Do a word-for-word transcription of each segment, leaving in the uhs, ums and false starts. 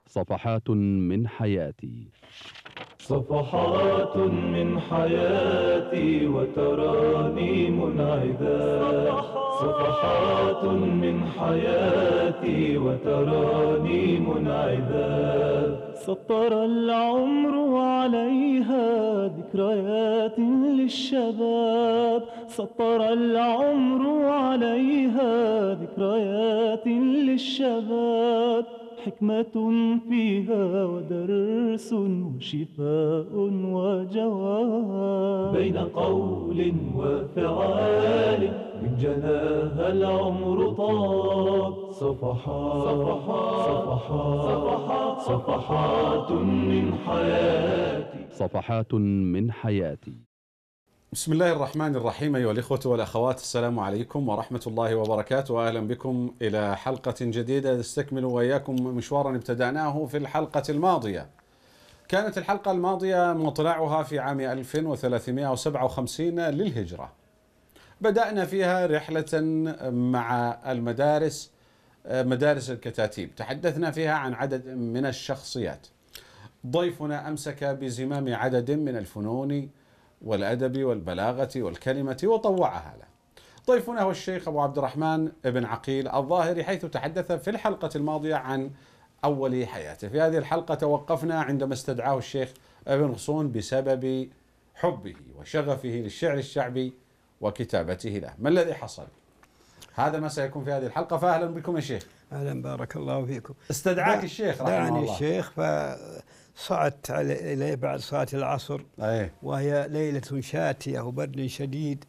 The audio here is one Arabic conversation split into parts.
صفحات من حياتي. صفحات من حياتي وتراني منعذاب. صفحات من حياتي وتراني منعذاب. سطر العمر عليها ذكريات للشباب. سطر العمر عليها ذكريات للشباب. حكمة فيها ودرس وشفاء وجواب. بين قول وفعال من جناها العمر طاب. صفحات صفحات صفحات صفحات من حياتي. صفحات من حياتي. بسم الله الرحمن الرحيم. أيها الإخوة والأخوات، السلام عليكم ورحمة الله وبركاته، وأهلا بكم إلى حلقة جديدة نستكمل وإياكم مشوارا ابتدأناه في الحلقة الماضية. كانت الحلقة الماضية مطلعها في عام ألف وثلاثمائة وسبعة وخمسين للهجرة. بدأنا فيها رحلة مع المدارس، مدارس الكتاتيب، تحدثنا فيها عن عدد من الشخصيات. ضيفنا أمسك بزمام عدد من الفنون والأدب والبلاغة والكلمة وطوعها له. ضيفنا هو الشيخ أبو عبد الرحمن بن عقيل الظاهري، حيث تحدث في الحلقة الماضية عن أول حياته. في هذه الحلقة توقفنا عندما استدعاه الشيخ ابن غصون بسبب حبه وشغفه للشعر الشعبي وكتابته له. ما الذي حصل؟ هذا ما سيكون في هذه الحلقة، فأهلا بكم يا شيخ. أهلا، بارك الله فيكم. استدعاك الشيخ رحمه الله. دعني الشيخ فصعدت إليه بعد صلاة العصر. أيه. وهي ليلة شاتية وبرد شديد،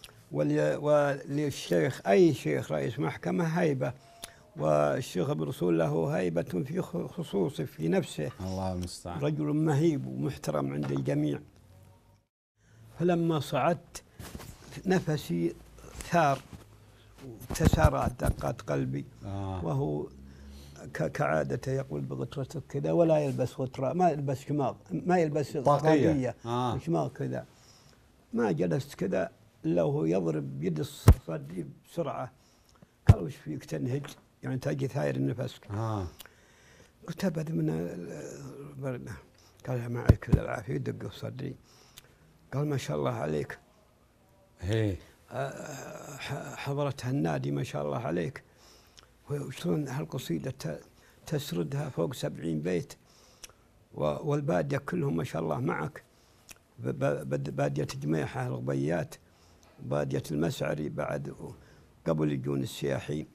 وللشيخ أي شيخ رئيس محكمة هيبة، والشيخ ابن رسول له هيبة في خصوصه في نفسه. الله المستعان. رجل مهيب ومحترم عند الجميع. فلما صعدت نفسي ثار وتسارعت دقات قلبي. آه. وهو كعادته يقول بغترته كذا، ولا يلبس غترة، ما يلبس شماغ، ما يلبس طاقية، آه. شماغ كذا. ما جلست كذا إلا وهو يضرب يد صدري بسرعة. قال وش فيك تنهج؟ يعني تجي ثاير النفس. آه. قلت أبد من البرد. قال يا معي كل العافية، يدق في صدري. قال ما شاء الله عليك. هي حضرتها النادي ما شاء الله عليك. وشلون هالقصيدة تسردها فوق سبعين بيت، والبادية كلهم ما شاء الله معك. بادية جميحة الغبيات، بادية المسعري بعد قبل يجون السياحين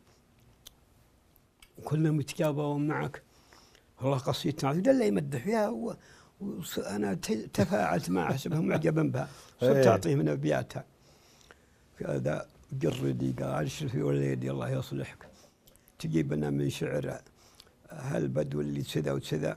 كلهم يتجاوبون معك. والله قصيدة دل يمدح فيها، وأنا تفاعلت معها حسبهم معجبا بها، صرت أعطيه من أبياتها. هذا جردي قال اشرفي وليدي الله يصلحك، تجيب لنا من شعر هالبدو اللي سذا وسذا.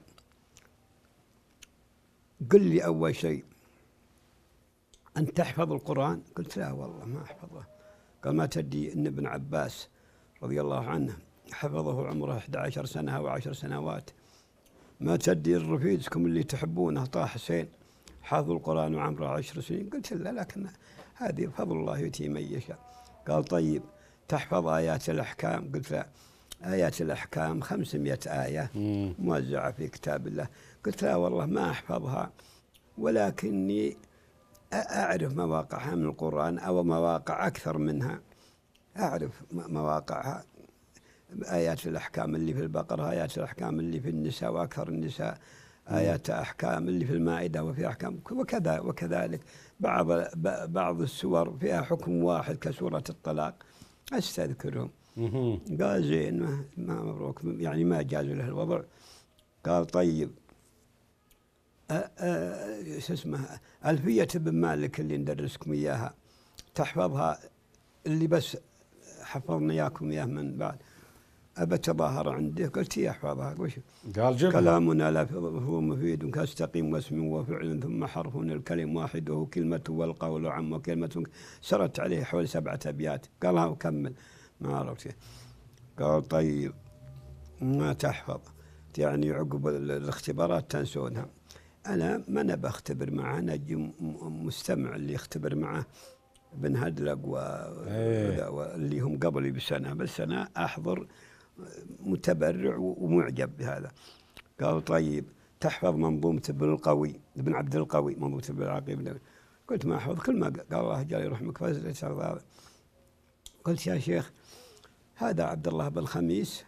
قل لي أول شيء أن تحفظ القرآن؟ قلت لا والله ما أحفظه. قال ما تدري أن ابن عباس رضي الله عنه حفظه عمره إحدى عشرة سنة وعشر سنوات؟ ما تدري الرفيدكم اللي تحبونه طه حسين حافظ القرآن وعمره عشر سنين؟ قلت لا، لكن هذه فضل الله يؤتيه من يشاء. قال طيب تحفظ آيات الأحكام؟ قلت لا، آيات الأحكام خمسمائة آية موزعة في كتاب الله. قلت لا والله ما أحفظها، ولكني أعرف مواقعها من القرآن، أو مواقع أكثر منها أعرف مواقعها. آيات الأحكام اللي في البقرة، آيات الأحكام اللي في النساء وأكثر النساء، آيات أحكام اللي في المائدة وفي أحكام وكذا وكذلك. بعض بعض السور فيها حكم واحد كسورة الطلاق أستذكرهم. قال زين، ما, ما مبروك، يعني ما جاز له الوضع. قال طيب شو اسمه ألفية ابن مالك اللي ندرسكم إياها تحفظها، اللي بس حفظنا إياكم إياه من بعد، أبى تظاهر عنده. قلت يا احفظها. وش قال جبها. كلامنا لا هو مفيد كاستقيم واسم وفعل ثم حرف الكلم واحد وهو كلمة والقول عم وكلمة. سرت عليه حول سبعة أبيات. قالها وكمل ما عرفت. قال طيب ما تحفظ، يعني عقب الاختبارات تنسونها. أنا ما نبى أختبر معه، نجي مستمع اللي يختبر معه بن هدلق واللي هم قبلي بسنة، بس أنا أحضر متبرع ومعجب بهذا. قال طيب تحفظ منظومة ابن القوي ابن عبد القوي منظومة ابن العقيل. قلت ما أحفظ كل ما قال الله جل يرحمك فازل. قلت يا شيخ هذا عبد الله بن خميس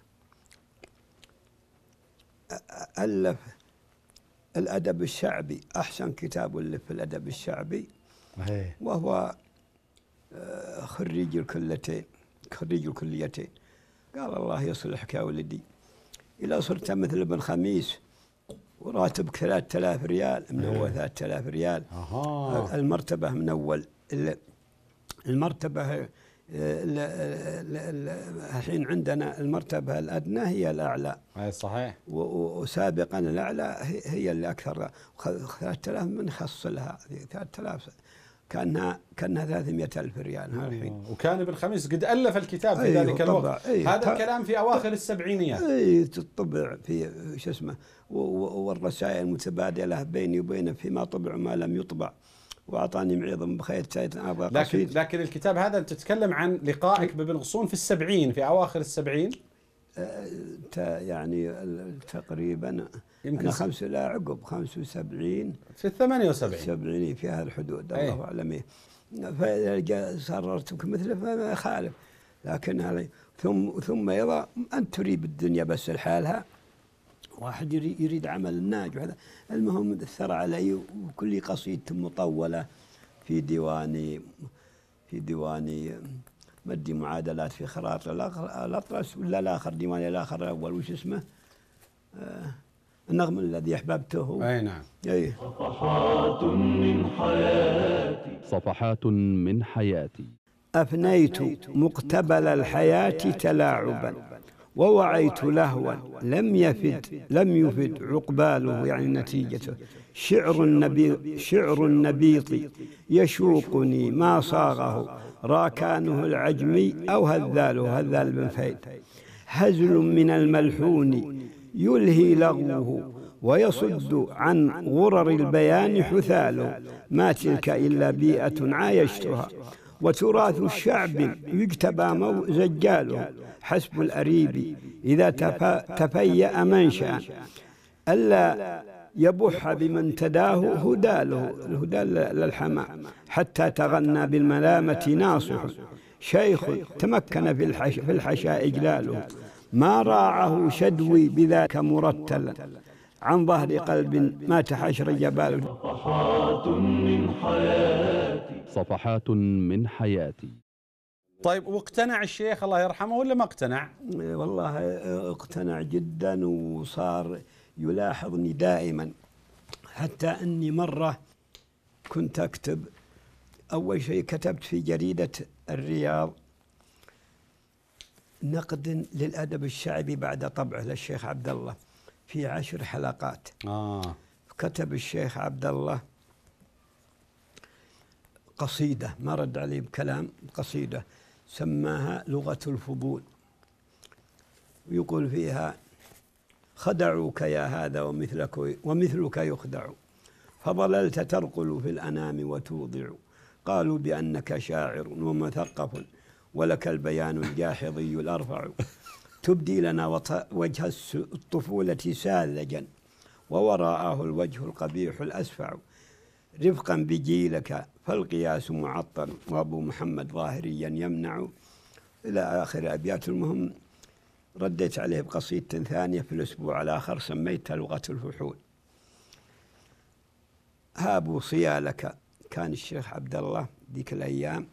ألف الأدب الشعبي، أحسن كتاب ألف في الأدب الشعبي، وهو خريج الكليتين خريج الكليتين. قال الله يصلحك يا ولدي، إذا صرت مثل ابن خميس وراتبك ثلاثة آلاف ريال من أول ثلاثة آلاف ريال. أها. المرتبة من أول المرتبة الحين عندنا المرتبة الأدنى هي الأعلى. أي صحيح. وسابقا الأعلى هي اللي أكثر. ثلاثة آلاف من خصلها ثلاثة آلاف كانها كانها ثلاثمائة ألف ريال الحين. وكان ابن خميس قد ألف الكتاب في أيه ذلك الوقت. أيه هذا الكلام في أواخر السبعينيات. اي تطبع في شو اسمه، والرسائل المتبادلة بيني وبينه فيما طبع وما لم يطبع، وأعطاني معيضا بخير سيد أبا لكن لكن الكتاب هذا تتكلم عن لقائك بابن غصون في السبعين، في أواخر السبعين. أه يعني تقريبا أنا خمس لا عقب خمسة وسبعين في الثمانية وسبعين سبعين في هذا الحدود. أيه. الله أعلم. فإذا صررتك مثله فما يخالف، لكن هذا ثم ثم إذا أنت تريد الدنيا بس لحالها، واحد يريد عمل الناج وهذا. المهم اثر علي، وكل قصيدة مطولة في ديواني في ديواني مدي معادلات في خراط الأطرس ولا الآخر ديواني الآخر الأول وش اسمه آه النغم الذي أحببته. أي نعم. أي. صفحات من حياتي صفحات من حياتي أفنيت مقتبل الحياة تلاعبا ووعيت لهوا لم يفد لم يفد عقباله يعني نتيجته. شعر النبي شعر النبيط يشوقني ما صاغه راكانه العجمي أو هذاله هذال بن فيد. هزل من الملحون يلهي لغوه ويصد عن غرر البيان حثاله. ما تلك إلا بيئة عايشتها وتراث الشعب يجتبى زجاله. حسب الأريب إذا تفيأ منشأ ألا يبح بمن تداه هداله الهدى للحماء. حتى تغنى بالملامة ناصح شيخ تمكن في, الحش في الحشاء إجلاله. ما راعه شدوي بذاك مرتلا عن ظهر قلب ما تحشر جباله. صفحات من حياتي صفحات من حياتي. طيب واقتنع الشيخ الله يرحمه ولا ما اقتنع؟ والله اقتنع جدا، وصار يلاحظني دائما، حتى أني مرة كنت أكتب. أول شيء كتبت في جريدة الرياض نقد للأدب الشعبي بعد طبعه للشيخ عبد الله في عشر حلقات. آه. كتب الشيخ عبد الله قصيدة ما رد عليه بكلام، قصيدة سماها لغة الفضول، ويقول فيها: خدعوك يا هذا ومثلك ومثلك يخدع، فضللت ترقل في الأنام وتوضع، قالوا بأنك شاعر ومثقف ولك البيان الجاحظي الأرفع، تبدي لنا وجه الطفولة ساذجا ووراءه الوجه القبيح الأسفع، رفقا بجيلك فالقياس معطل وأبو محمد ظاهريا يمنع، إلى آخر أبيات. المهم رديت عليه بقصيدة ثانية في الأسبوع الآخر سميتها لغة الفحول. هابوا صيالك، كان الشيخ عبد الله ذيك الأيام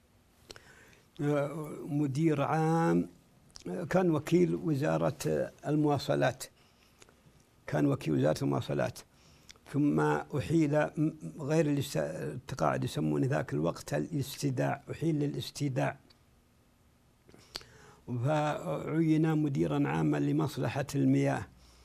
مدير عام، كان وكيل وزارة المواصلات، كان وكيل وزارة المواصلات، ثم أحيل غير التقاعد يسمون ذاك الوقت الاستداع، أحيل للاستداع، فعين مديرا عاما لمصلحة المياه.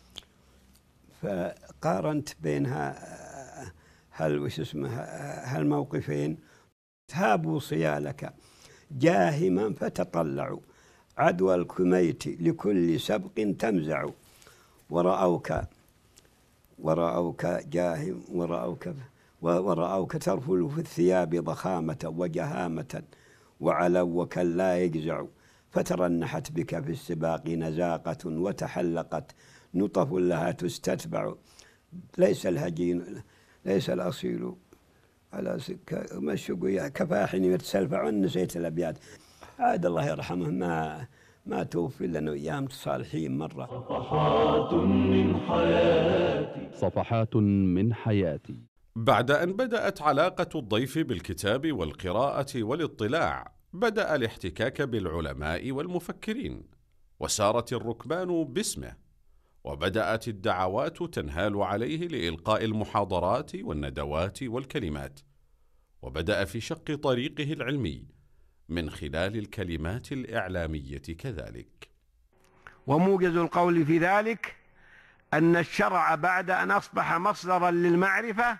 فقارنت بينها هل وش اسمه هالموقفين: هابوا صيالك جاهما فتطلعوا، عدوى الكميت لكل سبق تمزع، ورأوك ورأوك جاهم ورأوك ورأوك ترفل في الثياب ضخامة وجهامة، وعلوك لا يجزع، فترنحت بك في السباق نزاقة وتحلقت نطف لها تستتبع ليس الهجين ليس الأصيل على سكة مشق كفاحني يتسلفع نسيت الأبيات. عاد الله يرحمه ما ما توفي لنا أيام الصالحين مرة. صفحات من حياتي صفحات من حياتي. بعد أن بدأت علاقة الضيف بالكتاب والقراءة والاطلاع، بدأ الاحتكاك بالعلماء والمفكرين، وسارت الركبان باسمه، وبدأت الدعوات تنهال عليه لإلقاء المحاضرات والندوات والكلمات، وبدأ في شق طريقه العلمي من خلال الكلمات الإعلامية كذلك. وموجز القول في ذلك أن الشرع بعد أن أصبح مصدرا للمعرفة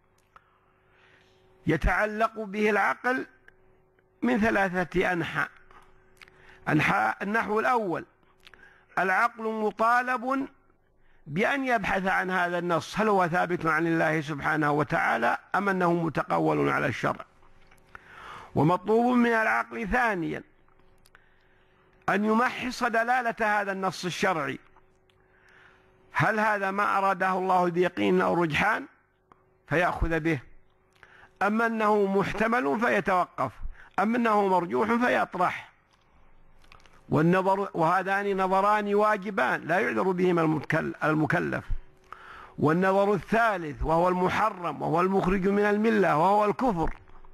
يتعلق به العقل من ثلاثة أنحاء. أنحاء النحو الأول: العقل مطالب بأن يبحث عن هذا النص، هل هو ثابت عن الله سبحانه وتعالى أم أنه متقول على الشرع. ومطلوب من العقل ثانيا أن يمحص دلالة هذا النص الشرعي، هل هذا ما أراده الله بيقين أو رجحان فيأخذ به، أم أنه محتمل فيتوقف، أم أنه مرجوح فيطرح. والنظر وهذان نظران واجبان لا يعذر بهما المكلف. والنظر الثالث وهو المحرم وهو المخرج من الملة وهو الكفر،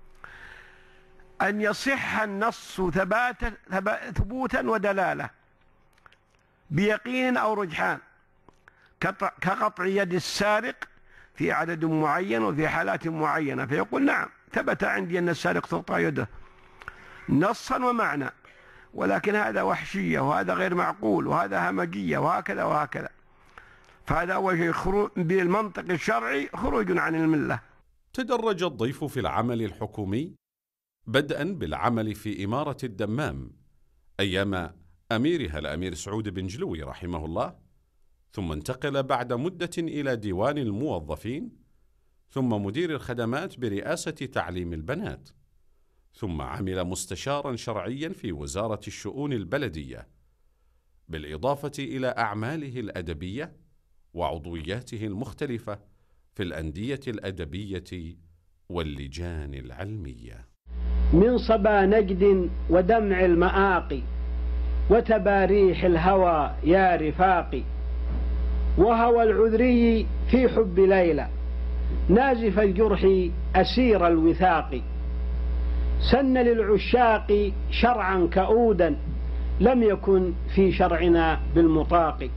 أن يصح النص ثبات ثبوتا ودلالة بيقين أو رجحان، كقطع يد السارق في عدد معين وفي حالات معينة، فيقول نعم ثبت عندي أن السارق تقطع يده نصا ومعنى، ولكن هذا وحشية وهذا غير معقول وهذا همجية وهكذا وهكذا. فهذا أول شيء خروج بالمنطق الشرعي، خروج عن الملة. تدرج الضيف في العمل الحكومي، بدءا بالعمل في إمارة الدمام أيام أميرها الأمير سعود بن جلوي رحمه الله، ثم انتقل بعد مدة إلى ديوان الموظفين، ثم مدير الخدمات برئاسة تعليم البنات، ثم عمل مستشارا شرعيا في وزارة الشؤون البلدية، بالإضافة إلى أعماله الأدبية وعضوياته المختلفة في الأندية الأدبية واللجان العلمية. من صبا نجد ودمع المآقي وتباريح الهوى يا رفاقي، وهوى العذري في حب ليلى نازف الجرح أسير الوثاق، سن للعشاق شرعا كؤودا لم يكن في شرعنا بالمطاق،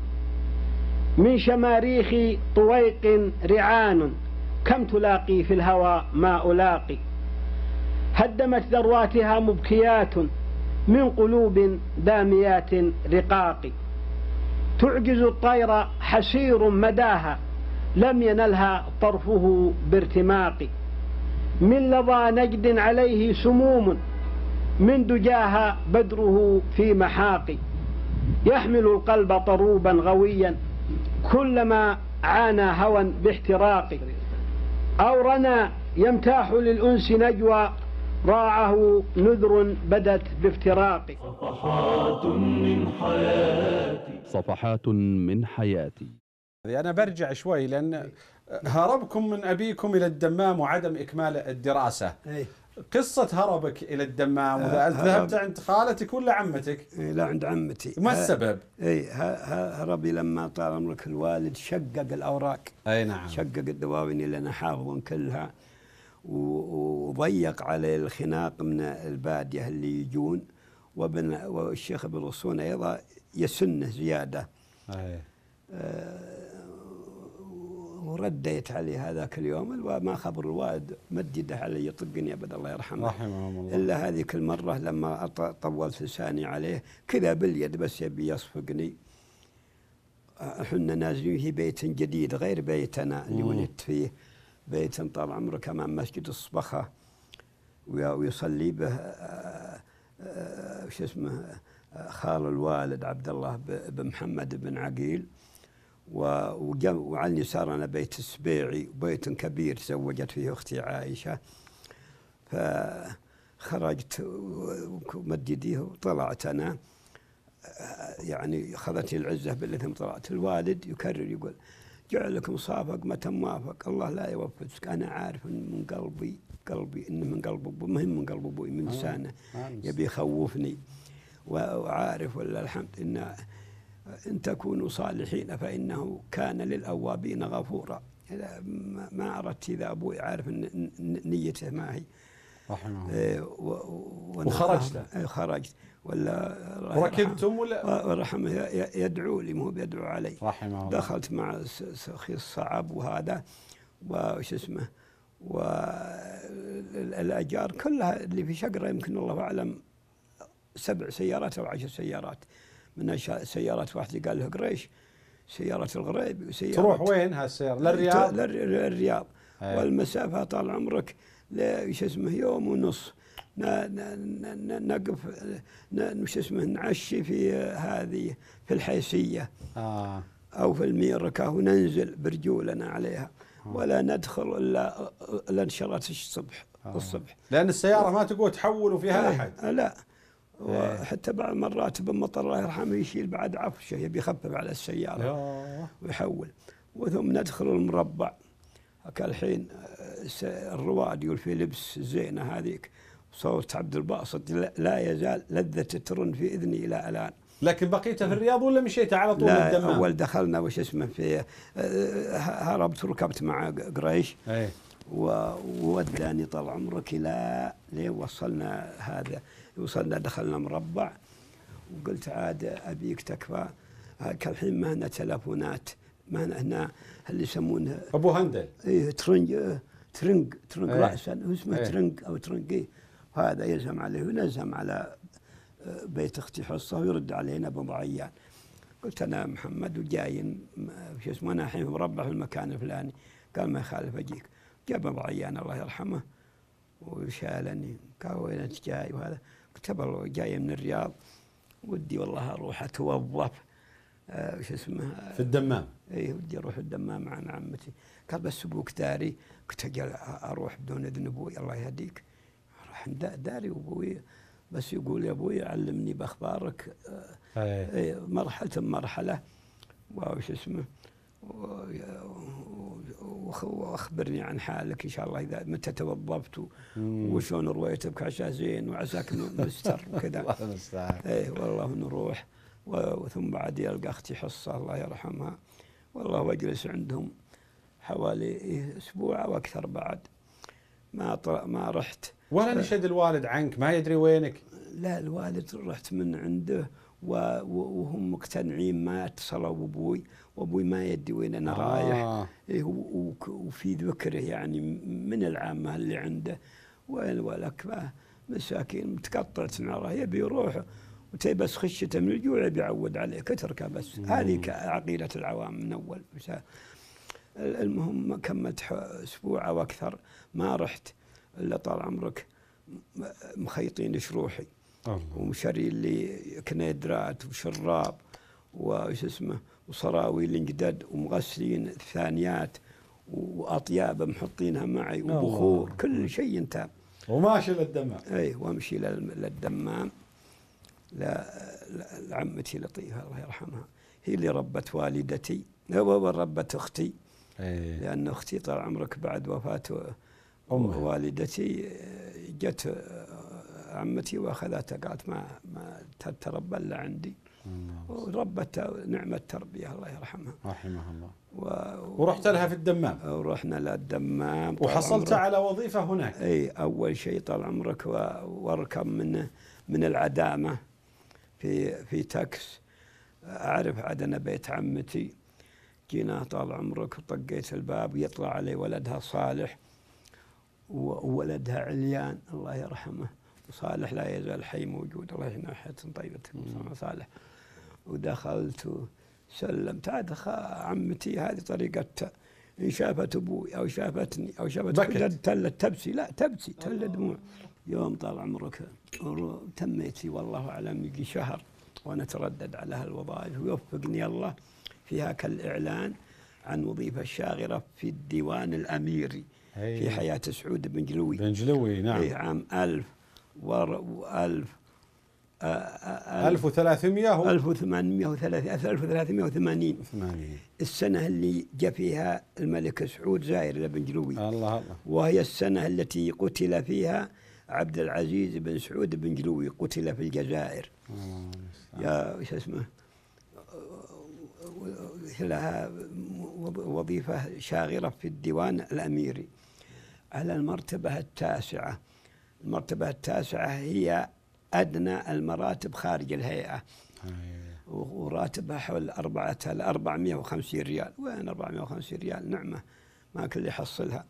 من شماريخ طويق رعان كم تلاقي في الهوى ما ألاقي، هدمت ذرواتها مبكيات من قلوب داميات رقاق، تعجز الطير حسير مداها لم ينلها طرفه بارتماق، من لظى نجد عليه سموم من دجاها بدره في محاق، يحمل القلب طروبا غويا كلما عانى هوى باحتراق، أو رنا يمتاح للأنس نجوى راعه نذر بدت بافتراق. صفحات من حياتي صفحات من حياتي. أنا برجع شوي لأن هربكم من أبيكم إلى الدمام وعدم إكمال الدراسة. أي. قصة هربك إلى الدمام، آه ذهبت عند خالتك ولا عمتك؟ إيه لا عند عمتي. ما السبب؟ اي هربي لما طال عمرك الوالد شقق الأوراق. أي نعم. شقق الدواوين اللي أنا حافظ كلها، وضيق عليه الخناق من البادية اللي يجون، وابن والشيخ ابن الرصون أيضا يسنه زيادة. أي. آه ورديت عليه هذاك اليوم ما خبر الوالد مد يده علي يطقني ابد الله يرحمه رحمه الله. الا هذيك المره لما طولت لساني عليه كذا باليد بس يبي يصفقني. احنا نازلين في بيت جديد غير بيتنا اللي ولدت فيه، بيت طال عمرك امام مسجد الصبخه ويصلي به وش اسمه خال الوالد عبد الله بن محمد بن عقيل، وعلى اليسار أنا بيت السبيعي وبيت كبير تزوجت فيه أختي عائشة. ف خرجت ومد يديه وطلعت أنا، يعني أخذتني العزة بالله ثم طلعت. الوالد يكرر يقول جعلك مصافق متى موافق، الله لا يوفقك. أنا عارف من قلبي قلبي إنه من قلب أبوي، مهم من قلب أبوي، من لسانه يبي يخوفني، وعارف ولا الحمد إن إن تكونوا صالحين فإنه كان للأوابين غفورا. ما أردت إذا أبوي عارف إن نيته ما هي رحمه الله. إيه وخرجت خرجت ولا وركبتم ولا ورحمه يدعو لي، مو بيدعو علي. رحمه الله. دخلت مع أخي الصعب وهذا وش اسمه، والأجار كلها اللي في شقرة يمكن الله أعلم سبع سيارات أو عشر سيارات. من السيارات واحدة قال له قريش، سيارة الغريب وسيارة تروح وين هالسيارة؟ للرياض؟ للرياض. والمسافة طال عمرك ليش اسمه يوم ونص نقف مش اسمه نعشي في هذه في الحيسية آه. أو في الميركة وننزل برجولنا عليها، ولا ندخل إلا إلا انشرت الصبح. آه. الصبح لأن السيارة ما تقول تحولوا فيها أحد. آه لا. وحتى بعض المرات بالمطر الله يرحمه يشيل بعد عفشه يبي يخفف على السيارة ويحول. وثم ندخل المربع كالحين الرواد يقول في لبس زينة هذيك، صوت عبد الباسط لا يزال لذة ترن في إذني إلى الآن. لكن بقيته في الرياض ولا مشيت على طول للدمام؟ لا أول دخلنا وش اسمه في هربت وركبت مع قريش ووداني طال عمرك إلى لين وصلنا هذا، وصلنا دخلنا مربع وقلت عاد أبيك تكفى كالحين ما هنا تلفونات، ما هنا هنا اللي يسمونه أبو هندل. إيه ترنج ترنج ترنج ايه رأسا اسمه ايه ترنج أو ترنج إيه، هذا يلزم عليه ونزهم على بيت أختي حصة ويرد علينا أبو ضعيان. قلت أنا محمد وجاي شو اسمه أنا الحين مربع في المكان الفلاني. قال ما يخالف أجيك. جاب أبو ضعيان الله يرحمه وشالني قال وين أنت جاي وهذا. قلت والله جاي من الرياض ودي والله أروح أتوظف آه وش اسمه في الدمام. اي ودي اروح الدمام مع عمتي. قال بس ابوك داري. قلت اجل اروح بدون اذن ابوي الله يهديك. راح داري وابوي بس يقول يا ابوي علمني باخبارك آه مرحله مرحله وش اسمه واخبرني عن حالك ان شاء الله اذا متى توظفت وشلون رويتك عشاء زين وعساك مستر وكذا. الله المستعان. اي والله نروح وثم بعد يلقى اختي حصه الله يرحمها والله واجلس عندهم حوالي اسبوع او اكثر بعد ما ما رحت. ولا نشد الوالد عنك ما يدري وينك؟ لا الوالد رحت من عنده وهم مقتنعين ما اتصلوا بابوي وابوي ما يدري وين انا آه. رايح. إيه وفي ذكره يعني من العامه اللي عنده وين ولك مساكين متقطعت ناره يبي يروح وتبس خشته من الجوع يبي يعود عليك اتركه بس. هذه عقيده العوام من اول. المهم كملت اسبوع او اكثر ما رحت الا طال عمرك مخيطين شروحي ومشري لي كنيدرات وشراب وش اسمه وصراويل انجدد ومغسلين ثانيات واطياب محطينها معي وبخور كل شيء انت وماشي للدمام. اي وامشي للدمام. لعمتي لطيفه الله يرحمها هي اللي ربت والدتي وربت اختي. أيه. لان اختي طال عمرك بعد وفاه والدتي جت عمتي واخذتها قالت ما ما تتربى الا عندي وربت نعمه التربيه الله يرحمها رحمها الله. و... ورحت لها في الدمام. ورحنا للدمام وحصلت على وظيفه هناك. اي اول شيء طال عمرك واركب من من العدامه في في تاكس اعرف عدنا بيت عمتي. جينا طال عمرك وطقيت الباب يطلع علي ولدها صالح وولدها عليان الله يرحمه وصالح لا يزال حي موجود الله يحيي حياة طيبة صالح. ودخلت وسلمت عاد عمتي هذه طريقة إن شافت أبوي أو شافتني أو شافت تلت تبسي لا تبسي تلت دموع. يوم طال عمرك تميتي والله أعلم يجي شهر وأنا أتردد على هالوظائف ويوفقني الله فيها كالإعلان عن وظيفة شاغرة في الديوان الأميري في حياة سعود بن جلوي. بن جلوي نعم. في عام ألف وألف ألف وثلاثمائة ألف وثمانمائة وثمانين السنة اللي جاء فيها الملك سعود زاير بن جلوي. الله الله. وهي السنة التي قتل فيها عبد العزيز بن سعود بن جلوي، قتل في الجزائر. يا وش اسمه، لها وظيفة شاغرة في الديوان الأميري على المرتبة التاسعة. المرتبة التاسعة هي أدنى المراتب خارج الهيئة، وراتبها حول أربعة أربعمائة وخمسين ريال. وين أربعمائة وخمسين ريال؟ نعمة ما كل يحصلها.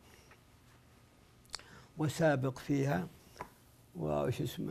وسابق فيها وش اسمه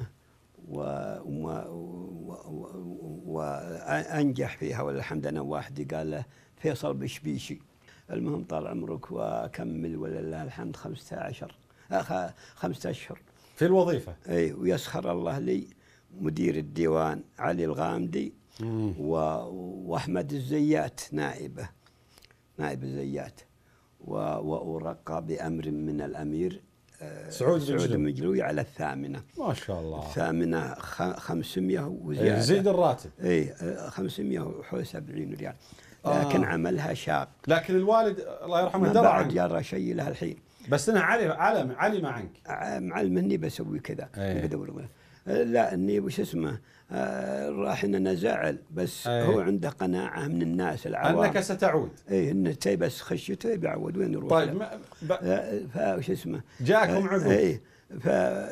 وأنجح فيها، والحمد لله. واحد قال له فيصل بشبيشي. المهم طال عمرك وكمل ولله الحمد خمسة عشر خمسة أشهر في الوظيفة. اي. ويسخر الله لي مدير الديوان علي الغامدي و... واحمد الزيات نائبه نائب الزيات، و... وارقى بامر من الامير سعود, سعود بن جلوي على الثامنه. ما شاء الله. الثامنه خمسمائة وزياده. يزيد الراتب. اي خمسمائة وحول سبعين ريال. لكن آه. عملها شاق. لكن الوالد الله يرحمه درى بعد جرى شيء لها الحين. بس انا علم علم علم عنك معلم اني بسوي كذا. لا اني وش اسمه آه راح اننا زعل، بس أيه. هو عنده قناعه من الناس العوام انك ستعود. اي انه تي بس خشيته بيعود وين يروح. طيب ما ب... فوش اسمه جاكم عقب. اي ف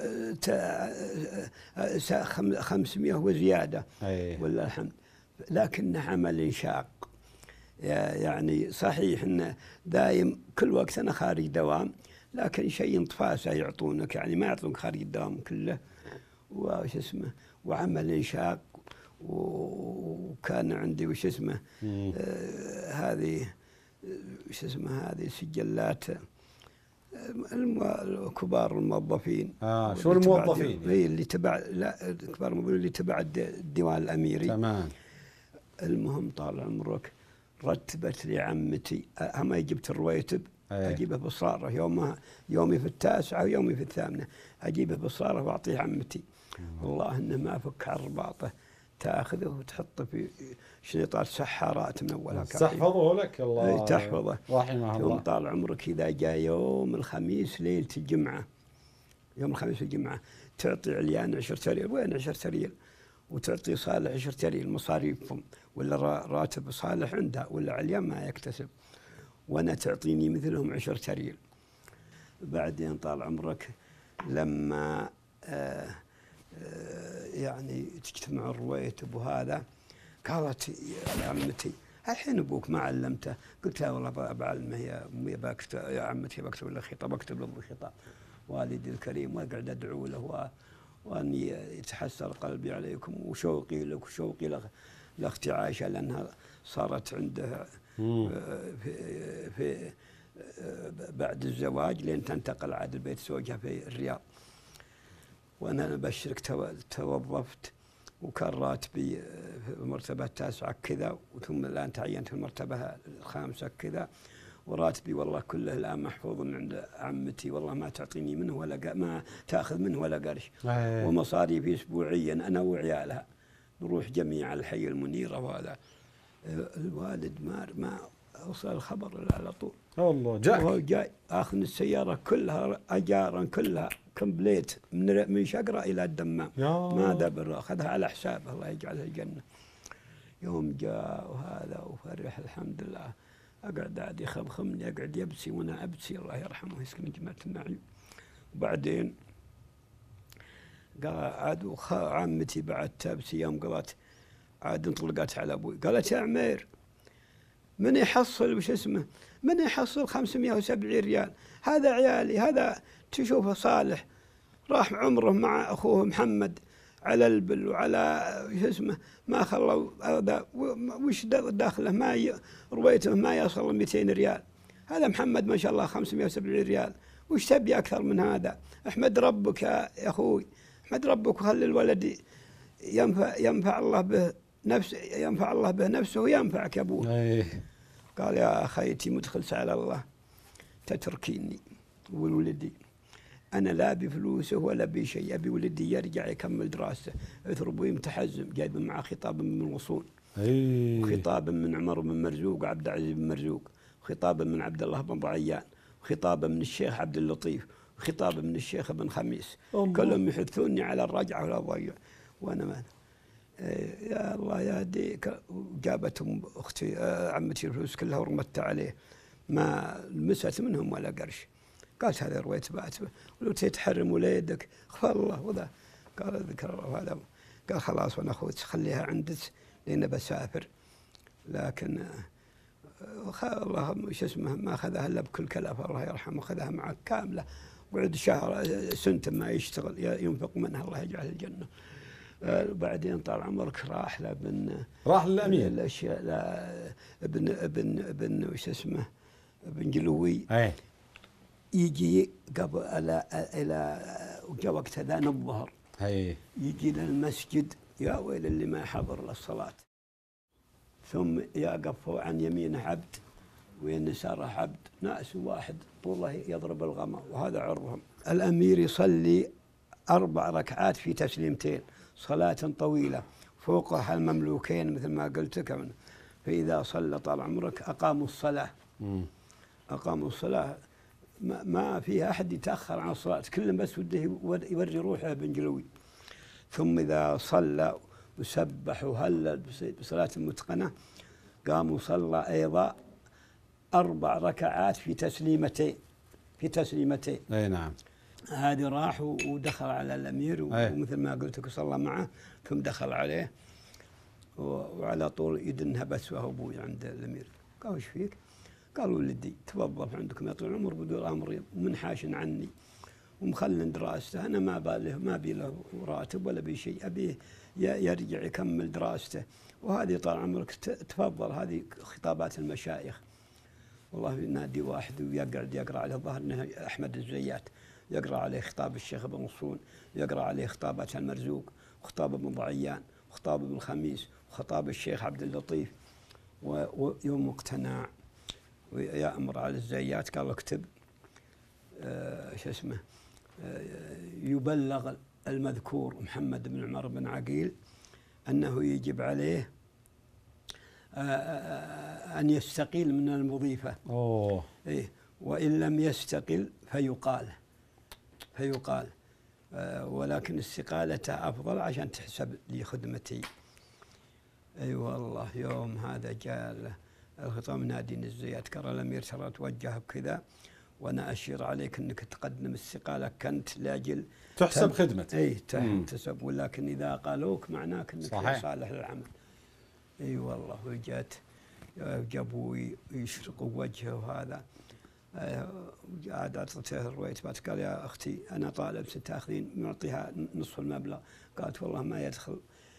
خمسمائة وزياده. أيه. والله الحمد. لكنه عمل شاق. يعني صحيح انه دايم كل وقت انا خارج دوام، لكن شيء انطفاسه يعطونك، يعني ما يعطونك خارج الدوام كله. وش اسمه وعمل شاق. وكان عندي وش اسمه آه هذه وش اسمه هذه سجلات كبار الموظفين. اه شو الموظفين؟ اي اللي تبع لا كبار الموظفين اللي تبع الديوان الاميري. تمام. المهم طال عمرك رتبت لي عمتي، هم جبت الرويتب أيه. اجيبه بصاره يومها، يومي في التاسعه ويومي في الثامنه، اجيبه بصاره واعطيه عمتي. والله انه ما فك عن رباطه، تاخذه وتحطه في شريطات سحارات من اولها. تحفظه لك الله تحفظه رحمه الله. يوم طال عمرك اذا جاء يوم الخميس ليله الجمعه، يوم الخميس الجمعه تعطي عليان عشرة ريال. وين عشرة ريال؟ وتعطي صالح عشرة ريال مصاريفهم، ولا راتب صالح عندها، ولا عليان ما يكتسب، وانا تعطيني مثلهم عشرة ريال. بعدين طال عمرك لما آه آه يعني تجتمع الرويتب وهذا، قالت يا عمتي الحين ابوك ما علمته. قلت لها والله بعلمه يا يا عمتي، بكتب له خطاب، بكتب له خطاب والدي الكريم، واقعد ادعو له واني يتحسر قلبي عليكم وشوقي لك وشوقي لاختي عائشه، لانها صارت عندها في, في بعد الزواج لين تنتقل عاد البيت زوجها في الرياض. وانا ابشرك توظفت وكان راتبي في المرتبه التاسعه كذا، وثم الان تعينت في المرتبه الخامسه كذا، وراتبي والله كله الان محفوظ من عند عمتي، والله ما تعطيني منه ولا ما تاخذ منه ولا قرش. ومصاريفي اسبوعيا انا وعيالها نروح جميعا الحي المنيره. وهذا الوالد ما ما وصل الخبر على طول. الله جاك. وهو جاي اخذ السياره كلها اجارا كلها كمبليت من من شقره الى الدمام، ما دبر اخذها على حسابه الله يجعلها الجنه. يوم جاء وهذا وفرح الحمد لله، اقعد عاد يخمخمني، اقعد يبسي وانا ابسي الله يرحمه يسكن جماعه النعيم. وبعدين قال عاد عمتي بعد تبسي يوم قضت عاد انطلقت على ابوي، قالت يا عمير من يحصل وش اسمه من يحصل خمسمائة وسبعين ريال؟ هذا عيالي، هذا تشوفه صالح راح عمره مع اخوه محمد على البل وعلى وش اسمه ما خلوا هذا وش داخله ما رويته ما يصل مئتين ريال. هذا محمد ما شاء الله خمسمائة وسبعين ريال، وش تبي اكثر من هذا؟ احمد ربك يا اخوي، احمد ربك وخلي الولد ينفع ينفع الله به نفسه، ينفع الله به نفسه وينفعك يا ابوه. قال يا خيتي مدخل على الله تتركيني وولدي، أنا لا بفلوسه ولا بشيء، أبي ولدي يرجع يكمل دراسته. اثر أبوي متحزم، جايب معه خطاب من الوصول، أي. وخطاب من عمر بن مرزوق وعبد العزيز بن مرزوق، وخطاب من عبد الله بن ضعيان، وخطاب من الشيخ عبد اللطيف، وخطاب من الشيخ ابن خميس. الله. كلهم يحثوني على الرجعة ولا ضيع، وأنا ما إيه يا الله يا ديك. جابتهم أختي عمتي الفلوس كلها ورمتها عليه، ما لمست منهم ولا قرش. قالت هذا رويت باتبه، ولو تتحرم وليدك والله وذا. قال ذكر الله هذا. قال خلاص وانا اخوك خليها عندك لين بسافر. لكن الله وش اسمه ما اخذها الا بكل كلفه الله يرحمه، اخذها معك كامله، وعد شهر سنه ما يشتغل ينفق منها الله يجعل الجنه. وبعدين طال عمرك راح لابن راح للامير الاشياء لا ابن ابن ابن وش اسمه ابن جلوي. اي يجي قبل الى الى جاء وقت اذان الظهر، اي يجي للمسجد يا ويل اللي ما حضر للصلاه، ثم يقف عن يمينه عبد وين يساره عبد، ناس واحد طوله يضرب الغمى، وهذا عرهم. الامير يصلي اربع ركعات في تسليمتين، صلاه طويله، فوقها المملوكين مثل ما قلت لك. فاذا صلى طال عمرك اقاموا الصلاه. مم. اقاموا الصلاه ما, ما فيها احد يتاخر عن الصلاه، كلهم بس وده يوري روحه ابن جلوي. ثم اذا صلى وسبح وهلل بصلاه متقنه، قام وصلى ايضا اربع ركعات في تسليمتين في تسليمتين. اي نعم. هذه راح ودخل على الامير ومثل ما قلت لك صلى معه، ثم دخل عليه وعلى طول يدنها بس وهو ابوي عند الامير. قال وش فيك؟ قال ولدي توظف عندكم يا طول العمر بدون امر، ومنحاش عني ومخلن دراسته، انا ما باله ما بي له راتب ولا بي شيء، ابيه يرجع يكمل دراسته. وهذه طال عمرك تفضل، هذه خطابات المشايخ. والله ينادي واحد ويقعد يقرا عليه الظاهر انه احمد الزيات، يقرا عليه خطاب الشيخ ابن صون، يقرا عليه خطابات المرزوق، وخطاب ابن ضعيان، وخطاب ابن خميس، وخطاب الشيخ عبد اللطيف. ويوم اقتنع ويأمر على الزيات قال اكتب آه شو اسمه آه يبلغ المذكور محمد بن عمر بن عقيل أنه يجب عليه آه آه أن يستقيل من المضيفة. أوه. إيه، وإن لم يستقل فيقال فيقال آه ولكن استقالته أفضل عشان تحسب لخدمتي. أي أيوة والله يوم هذا جاء الخطاب ناديني الزيات، قال الامير ترى توجه بكذا وانا اشير عليك انك تقدم استقالك كنت لاجل تحسب خدمتك. اي تحسب، ولكن اذا قالوك معناك انك صحيح. صالح للعمل. اي أيوة والله. وجات جابوا يشرقوا وجهه وهذا عاد اعطيته الرويتبات، قال يا اختي انا طالب ستاخذين، معطيها نصف المبلغ. قالت والله ما يدخل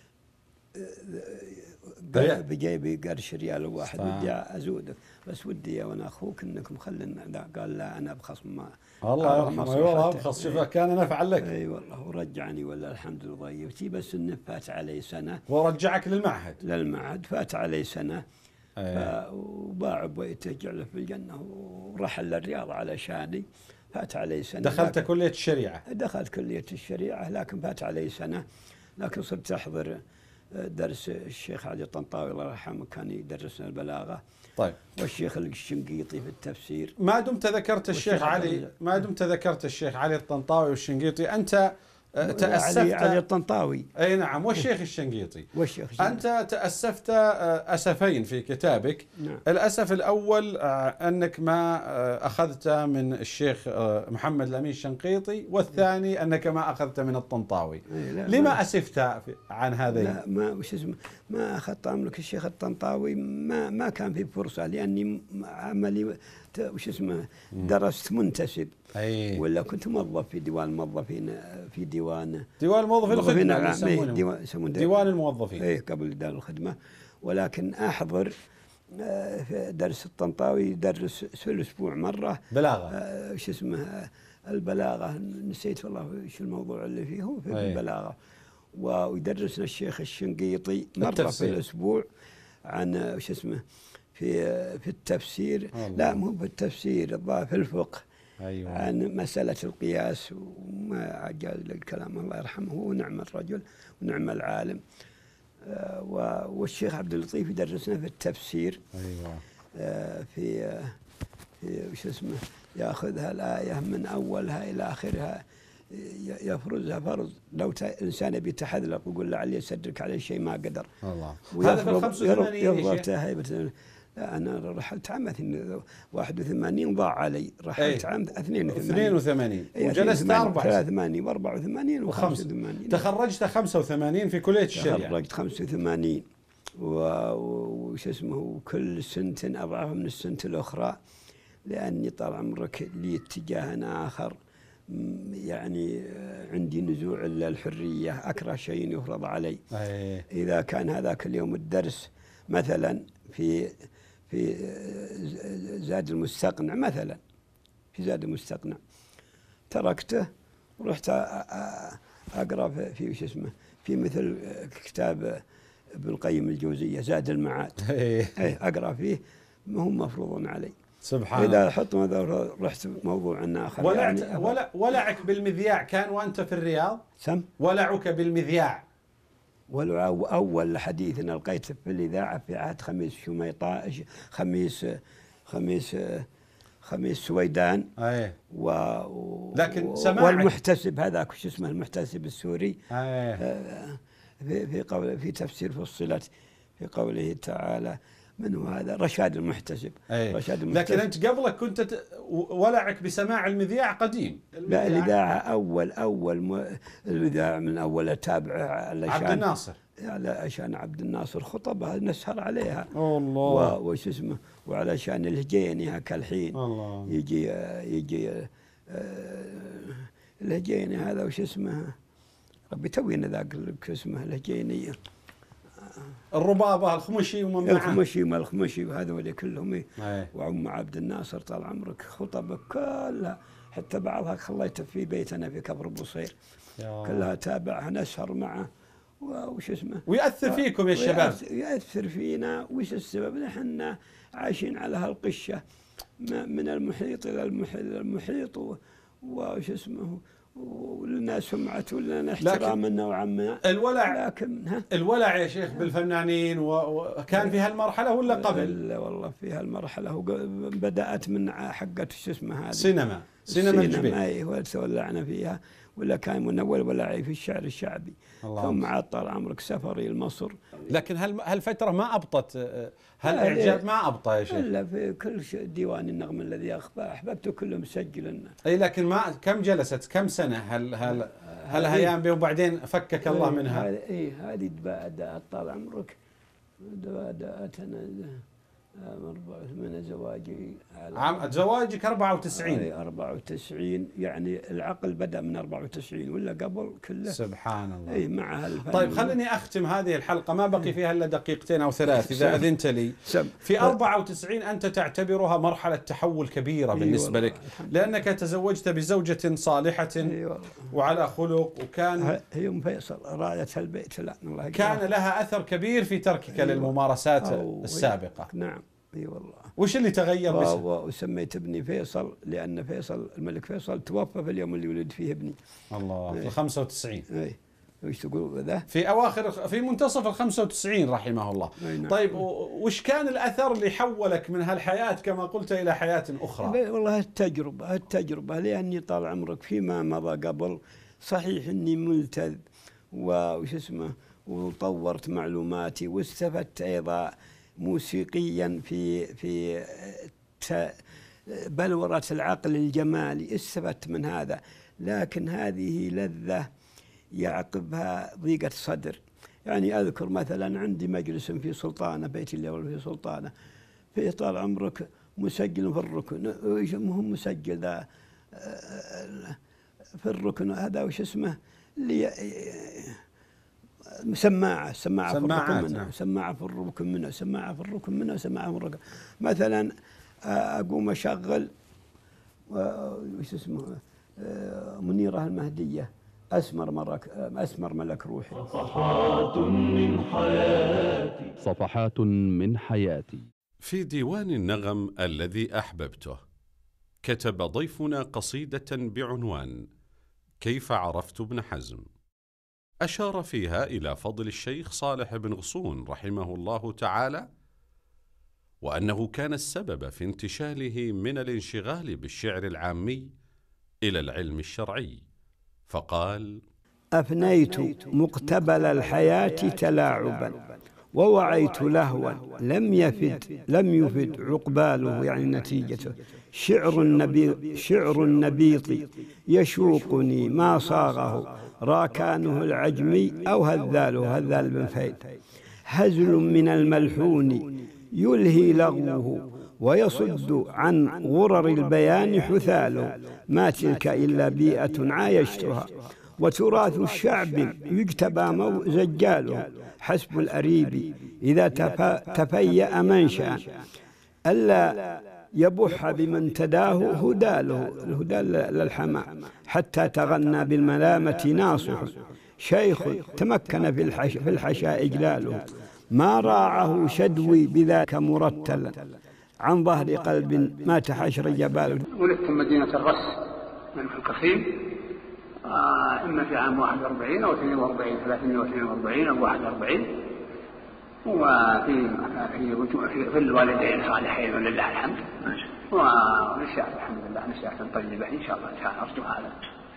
بجيبي قرش ريال واحد، ودي ازودك بس ودي وانا اخوك انكم خلنا. قال لا انا ابخص ما الله يرحمه. اي والله ابخص، شوف كان نفعا لك. اي والله. ورجعني ولا الحمد لله ضيفتي، بس انه فات علي سنه. ورجعك للمعهد للمعهد فات علي سنه. وباع بيته جعله في الجنه ورحل للرياض علشاني. فات علي سنه. دخلت كليه الشريعه؟ دخلت كليه الشريعه، لكن فات علي سنه. لكن صرت احضر درس الشيخ علي الطنطاوي الله يرحمه، كان يدرسنا البلاغه. طيب. والشيخ الشنقيطي في التفسير. ما دمت ذكرت الشيخ علي ما دمت ذكرت الشيخ علي الطنطاوي والشنقيطي، انت تأسفت. علي, علي الطنطاوي. اي نعم، والشيخ الشنقيطي. والشيخ الشنقيطي. انت تأسفت اسفين في كتابك. نعم. الاسف الاول انك ما اخذت من الشيخ محمد الامين الشنقيطي، والثاني انك ما اخذت من الطنطاوي. لما اسفت عن هذين؟ لا ما وش اسمه ما اخذت عمرك الشيخ الطنطاوي، ما ما كان في فرصه، لاني عملي وش اسمه درست منتسب. أي. ولا كنت موظف في ديوان الموظفين، في ديوان ديوان الموظفين الخدمة يسمونه ديوان الموظفين. اي قبل دار الخدمة. ولكن احضر في درس الطنطاوي، يدرس في الاسبوع مرة بلاغة. وش اسمه البلاغة، نسيت والله وش الموضوع اللي فيه، هو في أي. البلاغة. ويدرسنا الشيخ الشنقيطي مرة التفسير. في الاسبوع عن وش اسمه في في التفسير. الله. لا مو بالتفسير، في الفقه أيوة. عن مسألة القياس وما عجاز للكلام، الله يرحمه، ونعم الرجل ونعم العالم. آه والشيخ عبد اللطيف يدرسنا في التفسير. أيوة. آه في آه في وش اسمه، ياخذها الآية من أولها إلى آخرها يفرزها فرض. لو الإنسان يبي يتحذلق ويقول لعلي يصدق عليه شيء ما قدر. الله. هذا في الخمسة وثمانين. لا أنا رحلت عام واحد وثمانين ضاع علي، رحلت أي. عام اثنين وثمانين. اثنين وثمانين وجلست أربع ثلاثة وثمانين وأربعة وثمانين وخمسة وثمانين. تخرجت خمسة وثمانين في كلية الشريعة. تخرجت خمسة وثمانين وش اسمه، وكل سنة أضعف من السنة الأخرى، لأني طال عمرك لي اتجاه آخر، يعني عندي نزوع للحرية، أكره شيء يفرض علي. أي. إذا كان هذاك اليوم الدرس مثلا في في زاد المستقنع، مثلا في زاد المستقنع تركته ورحت أقرأ في وش اسمه، في مثل كتاب ابن القيم الجوزية زاد المعاد. أي. أقرأ فيه، ما هم مفروض علي. سبحان الله. إذا حط رحت موضوع آخر. ولعت يعني ولا ولعك بالمذياع كان وأنت في الرياض؟ سم ولعك بالمذياع. ولو أول حديث لقيته في الإذاعة في عهد خميس شميطاء، خميس خميس خميس سويدان. أيه. و لكن سماعك والمحتسب هذاك شو اسمه، المحتسب السوري. أيه. في في قول في تفسير فصلت في قوله تعالى من هو هذا؟ رشاد المحتسب. أيه. رشاد المحتسب. لكن أنت قبلك كنت ت... ولعك بسماع المذياع قديم. لا الإذاعة أول أول م... الإذاعة من أول أتابع علشان عبد الناصر، علشان عبد الناصر خطبها نسهر عليها. الله. وش اسمه، وعلشان الهجيني هكا الحين الله. يجي يجي الهجيني هذا وش اسمه، ربي توينا ذاك اسمه الهجيني، الربابة الخمشي ومن معه. الخمشي ما الخمشي وهذول كلهم. أيه. وعم عبد الناصر طال عمرك خطبه كلها، حتى بعضها خليته في بيتنا في كبر بوصير، كلها تابعها نسهر معه وش اسمه. ويأثر فيكم يا شباب. يأثر فينا. وش السبب؟ نحن عايشين على هالقشة من المحيط إلى المحيط وش اسمه، ولنا سمعة ولنا احترام نوعا ما. الولع لكن ها الولع يا شيخ بالفنانين وكان في هالمرحلة ولا قبل؟ لا والله في هالمرحلة بدأت من حقة شو اسمه هذه سينما سينما الجبيل. اي وتولعنا فيها، ولا كان من اول ولعي في الشعر الشعبي. ثم عاد طال عمرك سفري لمصر. لكن هل هالفترة ما أبطت، هالإعجاب ما أبطى يا شيخ؟ إلا في كل ديوان النغم الذي أحببته كله مسجل. أي لكن ما كم جلست كم سنة هل هل هل هيام بي وبعدين فكك الله منها؟ إي هذه بدأت طال عمرك بدأت أنا من زواجي عام زواجك أربعة وتسعين. أي أربعة وتسعين، يعني العقل بدأ من أربعة وتسعين ولا قبل كله. سبحان الله. أي مع هالفن. طيب خليني أختم هذه الحلقة، ما بقي فيها إلا دقيقتين أو ثلاث إذا أذنت لي. في أربعة وتسعين أنت تعتبرها مرحلة تحول كبيرة بالنسبة لك، لأنك تزوجت بزوجة صالحة وعلى خلق، وكان هي أم فيصل راية البيت. لا الله كان لها أثر كبير في تركك للممارسات السابقة. نعم اي والله. وش اللي تغير؟ وسميت ابني فيصل لأن فيصل الملك فيصل توفى في اليوم اللي ولد فيه ابني. الله. في الخمسة وتسعين. اي وش تقول ذا؟ في أواخر في منتصف الخمسة وتسعين رحمه الله. نعم. طيب وش كان الأثر اللي حولك من هالحياة كما قلت إلى حياة أخرى؟ والله التجربة التجربة لأني طال عمرك فيما مضى قبل صحيح إني ملتذ وش اسمه وطورت معلوماتي واستفدت أيضا موسيقيا في في بلورة العقل الجمالي، استفدت من هذا، لكن هذه لذة يعقبها ضيقة صدر. يعني أذكر مثلا عندي مجلس في سلطانة، بيت اللي في سلطانة، في طال عمرك مسجل في الركن، مهم مسجل ذا في الركن هذا وش اسمه اللي سماعة سماعة في الركن منه، سماعة في الركن منه، سماعة في الركن منه، سماعة في الركن. مثلا أقوم أشغل وش اسمه منيرة المهدية، أسمر ملك أسمر ملك روحي. صفحات من حياتي صفحات من حياتي. في ديوان النغم الذي أحببته كتب ضيفنا قصيدة بعنوان كيف عرفت ابن حزم، أشار فيها إلى فضل الشيخ صالح بن غصون رحمه الله تعالى، وأنه كان السبب في انتشاله من الانشغال بالشعر العامي إلى العلم الشرعي، فقال: أفنيت مقتبل الحياة تلاعبا ووعيت لهوا لم يفد لم يفد عقباله، يعني نتيجته. شعر النبي شعر النبيط يشوقني ما صاغه راكانه العجمي أو هذاله هذال بن فيد. هزل من الملحون يلهي لغوه ويصد عن غرر البيان حثاله. ما تلك إلا بيئة عايشتها وتراث الشعب يجتبى زجاله. حسب الأريب إذا تفيأ منشأ ألا يبح بمن تداه هداله. الهدى للحمى حتى تغنى بالملامة ناصح. شيخ تمكن في الحش في الحشاء إجلاله. ما راعه شدوي بذاك مرتلا عن ظهر قلب ما تحشر جباله. ولدت مدينة الرس من القصيم، آه إما في عام واحد وأربعين أو اثنين وأربعين ثلاثمائة واثنين وأربعين أو واحد وأربعين، وفي في, في الوالدين صالحين ولله الحمد. ونشأت الحمد لله نشأة طيبة إن شاء الله تعالى أرجو هذا.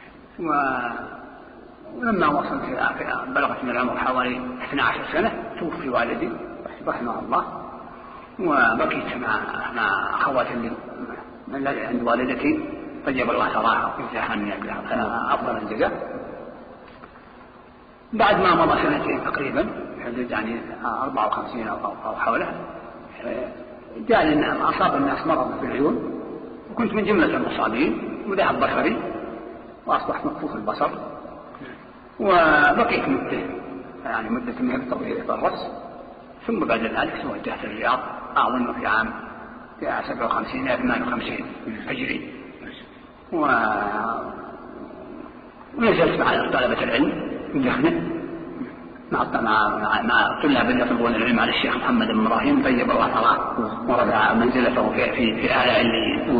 ولما وصلت بلغت من العمر حوالي اثنتي عشرة سنة توفي والدي رحمه الله، وبقيت مع مع أخواتي من عند والدتي طيب الله ثراها وجزاها أفضل الجزاء. بعد ما مضى سنتين تقريبا، حدود يعني أربعة وخمسين أو حوله، جاء أصاب الناس مرض في العيون، وكنت من جملة المصابين، وذهب بصري وأصبحت مكفوف البصر. وبقيت مدة يعني مدة من طويلة في الرأس، ثم بعد ذلك توجهت الرياض أظن في عام سبعة وخمسين إلى ثمانية وخمسين هجري، ونزلت مع طلبة العلم مدخنة مع مع مع طلاب يطلبون العلم على الشيخ محمد بن إبراهيم طيب الله ثراه ورفع منزلته في في في أعلى عليين.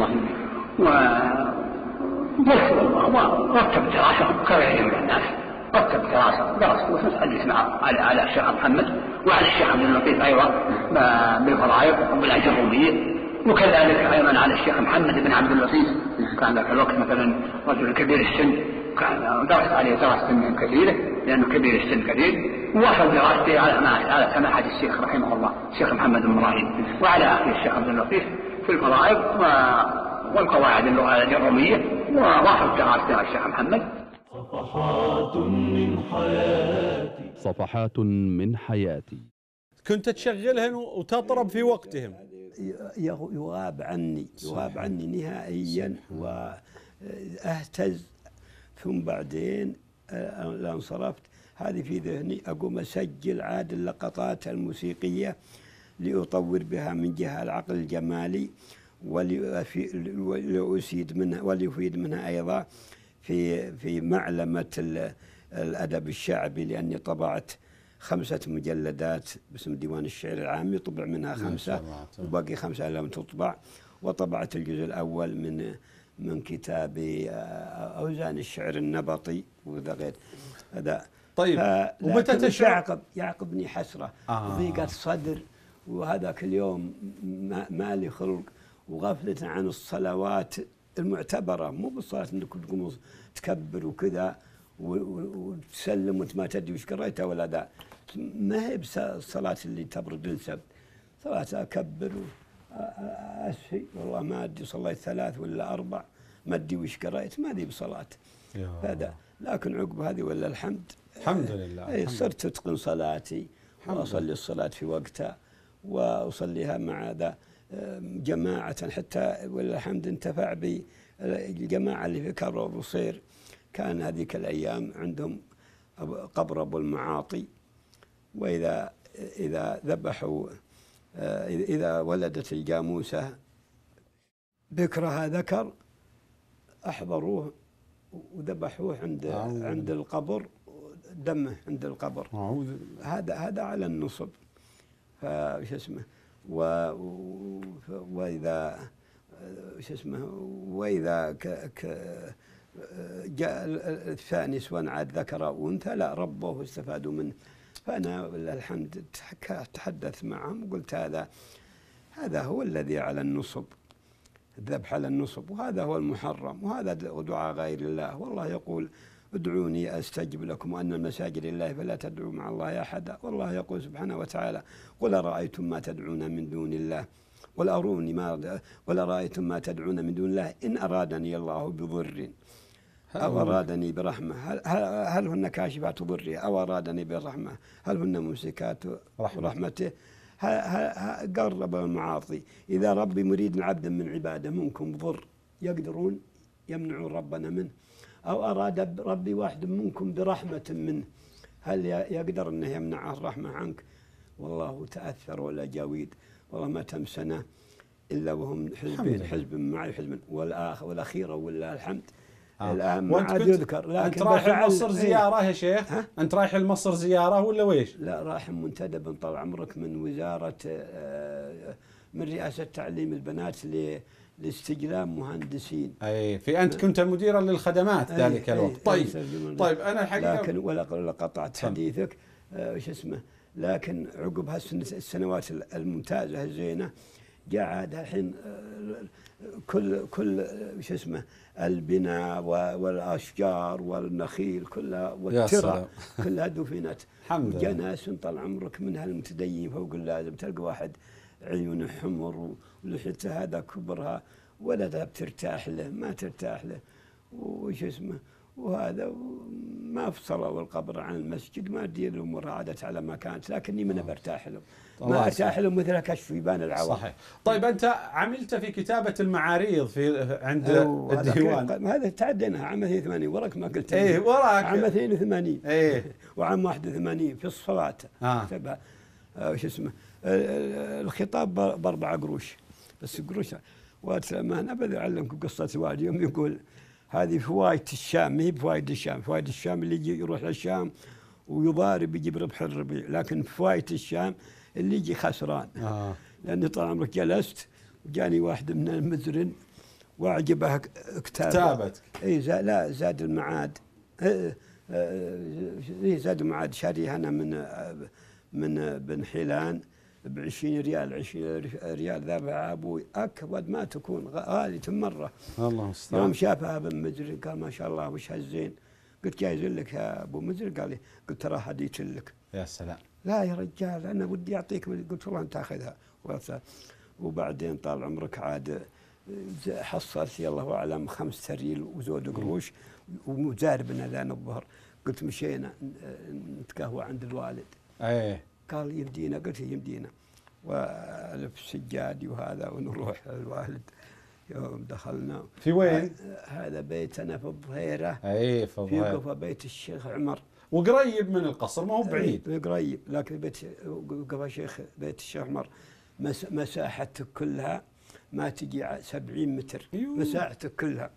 ورتب دراسة كغيره من الناس، رتب دراسة درست وتحدث مع على على الشيخ محمد وعلى الشيخ عبد اللطيف أيضا بالفرائض وبالعجز الرومية، وكذلك أيضا على الشيخ محمد بن عبد اللطيف كان ذاك الوقت مثلا رجل كبير السن، كان درست عليه دراسة كثيرة لأنه كبير السن كثير. ووصل دراستي على على سماحة الشيخ رحمه الله الشيخ محمد بن إبراهيم وعلى أخي الشيخ عبد اللطيف في الفرائض والقواعد اللغة الرومية، وواصل دراستي على الشيخ محمد. صفحات من حياتي صفحات من حياتي كنت تشغلهن وتطرب في وقتهم. يغاب عني يغاب عني نهائيا وأهتز. ثم بعدين لما انصرفت هذه في ذهني أقوم أسجل عاد اللقطات الموسيقية لأطور بها من جهة العقل الجمالي، ولأسيد منها وليفيد منها أيضا في في معلمة الأدب الشعبي، لأني طبعت خمسة مجلدات باسم ديوان الشعر العامي، طبع منها خمسة وباقي خمسة لم تطبع. وطبعت الجزء الأول من من كتاب أوزان الشعر النبطي وذا غير هذا. طيب ومتى تشعر؟ يعقب يعقبني حسرة آه. ضيقة صدر، وهذاك اليوم ما لي خلق وغفلة عن الصلوات المعتبرة، مو بالصلاة انك تقوم تكبر وكذا وتسلم وانت ما تدري وش قريتها ولا ذا، ما هي بالصلاة اللي تبرد السبت، صلاة أكبر وأسهي والله ما أدري صليت ثلاث ولا أربع ما أدري وش قريت، ما أدري بصلاة هذا. لكن عقب هذه ولا الحمد الحمد لله أي صرت أتقن صلاتي وأصلي الصلاة في وقتها وأصليها مع ذا جماعة، حتى ولا الحمد انتفع بي الجماعة اللي في كرة وبصير. كان هذيك الأيام عندهم قبر أبو المعاطي، وإذا إذا ذبحوا إذا ولدت الجاموسة بكرها ذكر أحضروه وذبحوه عند عند القبر، دمه عند القبر. هذا هذا على النصب. فش اسمه و وإذا وش اسمه وإذا ك ك جاء الثاني سواء عاد ذكر أو أنثى لا ربوه واستفادوا منه. فأنا ولله الحمد تحدث معهم وقلت هذا هذا هو الذي على النصب، الذبح على النصب، وهذا هو المحرم، وهذا دعاء غير الله. والله يقول ادعوني أستجب لكم وأن المساجد لله فلا تدعوا مع الله أحدا. والله يقول سبحانه وتعالى قل أرأيتم ما تدعون من دون الله قل أروني ما قل أرأيتم ما تدعون من دون الله إن أرادني الله بضر أو أرادني برحمة هل, هل هن كاشفات ضره أو أرادني برحمة هل هن ممسكات رحمته. قرب المعاصي. إذا ربي مريد عبدا من عباده منكم ضر يقدرون يمنعون ربنا منه، أو أراد ربي واحد منكم برحمة منه هل يقدر أنه يمنع الرحمة عنك؟ والله تأثر ولا جاويد. والله ما تمسنا إلا وهم حزبين، حزب معي حزب والآخر والأخيرة ولله الحمد. آه. الآن ما عاد يذكر. لكن أنت رايح مصر زيارة يا شيخ؟ ها؟ أنت رايح لمصر زيارة ولا ويش؟ لا رايح منتدب طال عمرك من وزارة من رئاسة تعليم البنات لاستجلام مهندسين. أي في أنت كنت مديرا للخدمات ذلك الوقت. طيب طيب أنا الحقيقة لكن ولا قطعت حديثك وش اسمه، لكن عقب هالسنوات الممتازة الزينة جاء عاد الحين كل كل وش اسمه البناء والاشجار والنخيل كلها والترع كلها دفنت. الحمد لله. جاء ناس طال عمرك منها المتدين فوق اللازم، تلقى واحد عيونه حمر ولحيته هذا كبرها ولا بترتاح له، ما ترتاح له وش اسمه، وهذا ما فصلوا القبر عن المسجد، ما ادري الامور عادت على ما كانت، لكني من برتاح له ما ارتاح له مثل كشف يبان العوام. صحيح. طيب انت عملت في كتابه المعاريض في عند الديوان، هذا تعدينا عام اثنين وثمانين وراك ما قلت ايه وراك عام اثنين وثمانين ايه وعام واحد وثمانين في الصلاه اه كتبها آه وش اسمه الخطاب باربع قروش بس قروش. وسلمان ابدا اعلمكم قصه والدي يوم يقول هذه فوائد الشام، ما هي بفوائد الشام، فوائد الشام اللي يجي يروح للشام ويضارب يجيب ربح الربيع، لكن فوائد الشام اللي يجي خسران. آه. لأني طال عمرك جلست وجاني واحد من المزرن وأعجبه كتابة كتابتك. إي زا لا زاد المعاد إي زاد المعاد شاريها أنا من من بن حيلان بعشرين ريال، عشرين ريال ذابها أبوي أكبد ما تكون غالية مرة. الله المستعان. يوم شافها ابن مزرن قال ما شاء الله وش هالزين، قلت جايز لك يا أبو مزرن، قال لي قلت ترى هديت لك. يا سلام. لا يا رجال أنا ودي أعطيك، قلت والله أنت تاخذها. وبعدين طال عمرك عاد حصلت الله أعلم خمس ريال وزود قروش وزاربنا ذان الظهر. قلت مشينا نتقهوى عند الوالد. ايه قال يمدينا، قلت يمدينا وألف سجادي وهذا ونروح الوالد. يوم دخلنا في وين؟ هذا بيتنا في الظهيرة. اي في الظهيرة. في قفا بيت الشيخ عمر. وقريب من القصر ما هو بعيد. قريب لكن بيت قفا شيخ بيت الشيخ عمر مساحته كلها ما تجي سبعين متر. أيوه. مساحته كلها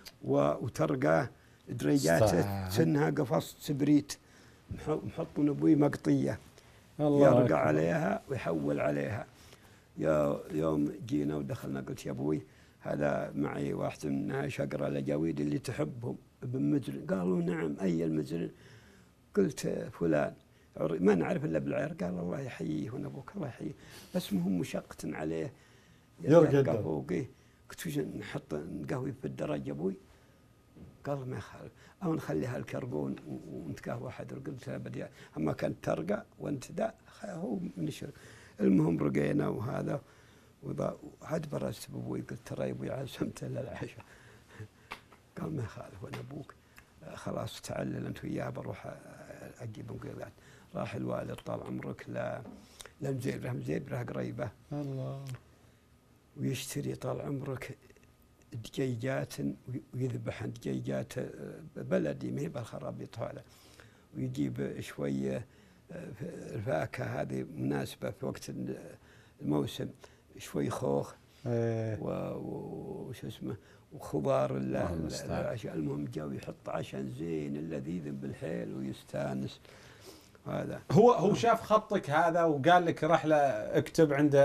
وترقى دريجاته سنها قفص سبريت محطون ابوي مقطيه يرقى أكبر. عليها ويحول عليها. يا يوم جينا ودخلنا قلت يا ابوي هذا معي واحد من شقرة الأجاويد اللي تحبهم ابن مزرن. قالوا نعم أي المزرن؟ قلت فلان ما نعرف إلا بالعير. قال الله يحييه ونبوك الله يحييه بس مهم مشقة عليه يرقى فوقي. قلت وش نحط نقهوي في الدرج أبوي؟ قال ما يخالف أو نخليها الكربون ونتقهوى حدر. قلت لا بدي أما كانت ترقى وانت دا هو من الشرق. المهم رقينا وهذا وعاد برزت بابوي قلت ترى يا ابوي عزمت الا العشاء. قال ما يخالف وانا ابوك خلاص تعلل انت وياه بروح اجيب انقاذات. راح الوالد طال عمرك لا لمزيبره مزيبره قريبه الله ويشتري طال عمرك دجيجات ويذبح دجيجات بلدي ما هي بالخرابيط هذا، ويجيب شويه الفاكهه هذه مناسبه في وقت الموسم شوي خوخ ايه وش اسمه وخضار الاشياء. المهم جاء ويحط عشان زين اللذيذ بالحيل ويستانس. هذا هو هو شاف خطك هذا وقال لك رحله اكتب عند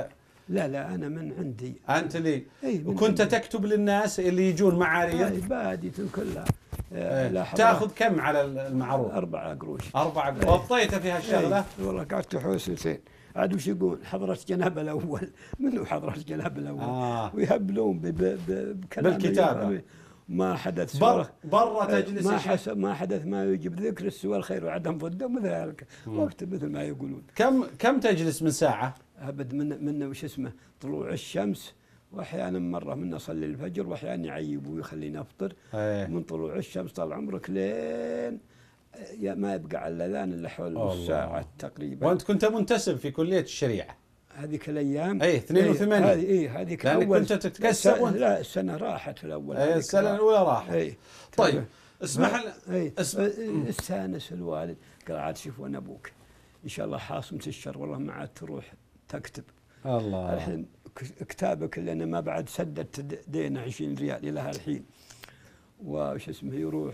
لا لا أنا من عندي. أنت اللي إيه وكنت تكتب للناس اللي يجون معاريض؟ بادية كلها. إيه. تاخذ كم على المعروض؟ أربعة قروش. أربعة قروش. وابطيت في هالشغلة؟ إيه. والله قعدت حوسلتين. عاد وش يقول حضرة جناب الأول. منو حضرة جناب الأول؟ آه. ويهبلون بكلام بالكتابة. ما حدث بر برا تجلس ما حس ما حدث ما يجب ذكر السوى الخير وعدم ضده مثل ذلك وقت مثل ما يقولون. كم كم تجلس من ساعة؟ أبد من من وش اسمه طلوع الشمس، واحيانا مره من اصلي الفجر واحيانا يعيب ويخليني افطر. أيه. من طلوع الشمس طال عمرك لين ما يبقى على الاذان الا حول نص ساعه تقريبا. وانت كنت منتسب في كلية الشريعة هذيك الايام؟ اي اثنين وثمانين. هذه اي هذيك الاول كنت تتكسب. لا السنه راحت في الاول. اي السنه الاولى راحت. اي طيب اسمح لي. اي استانس الوالد قال عاد شوف وين ابوك ان شاء الله حاصمة الشر والله ما عاد تروح تكتب. الله. الحين كتابك اللي انا ما بعد سددت دينه عشرين ريال الى الحين. وش اسمه يروح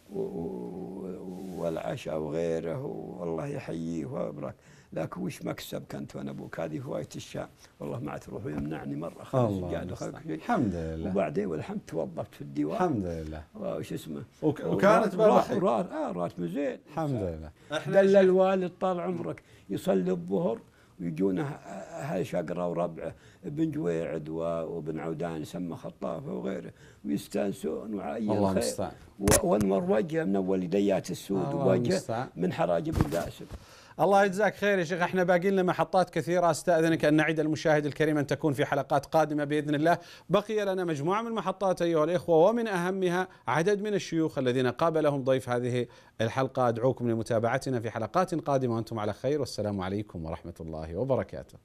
والعشاء وغيره والله يحييه ويبارك. لكن وش مكسب كنت وانا ابوك هذه هوايه الشام والله ما تروح ويمنعني مره خلاص قاعد الحمد لله. وبعدين والحمد توظفت في الديوان الحمد لله. وش اسمه وك... وكانت بالخير رات اه راتب زين الحمد لله. دل الوالد طال عمرك يصلي الظهر ويجونه اهل شقره وربعه ابن جويعد وابن عودان يسمى خطافه وغيره ويستانسون وعاي الله المستعان. وانور وجهه من وليديات السود ووجهه من حراجب القاسم. الله يجزاك خير يا شيخ. احنا باقي لنا محطات كثيره، استاذنك ان نعد المشاهد الكريم ان تكون في حلقات قادمه باذن الله. بقي لنا مجموعه من المحطات ايها الاخوه، ومن اهمها عدد من الشيوخ الذين قابلهم ضيف هذه الحلقه. ادعوكم لمتابعتنا في حلقات قادمه وانتم على خير، والسلام عليكم ورحمه الله وبركاته.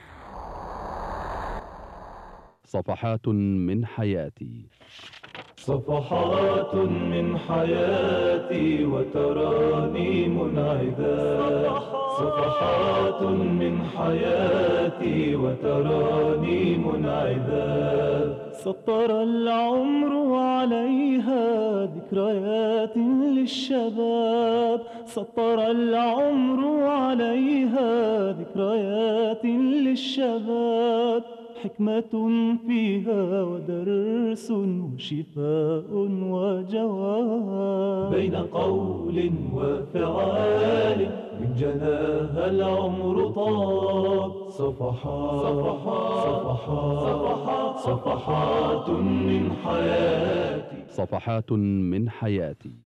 صفحات من حياتي. صفحات من حياتي وترانيم عذاب. صفحات من حياتي وترانيم عذاب. سطر العمر عليها ذكريات للشباب. سطر العمر عليها ذكريات للشباب. حكمة فيها ودرس وشفاء وجواب. بين قول وفعال من جناها العمر طاب. صفحات صفحات صفحات صفحات من حياتي. صفحات من حياتي.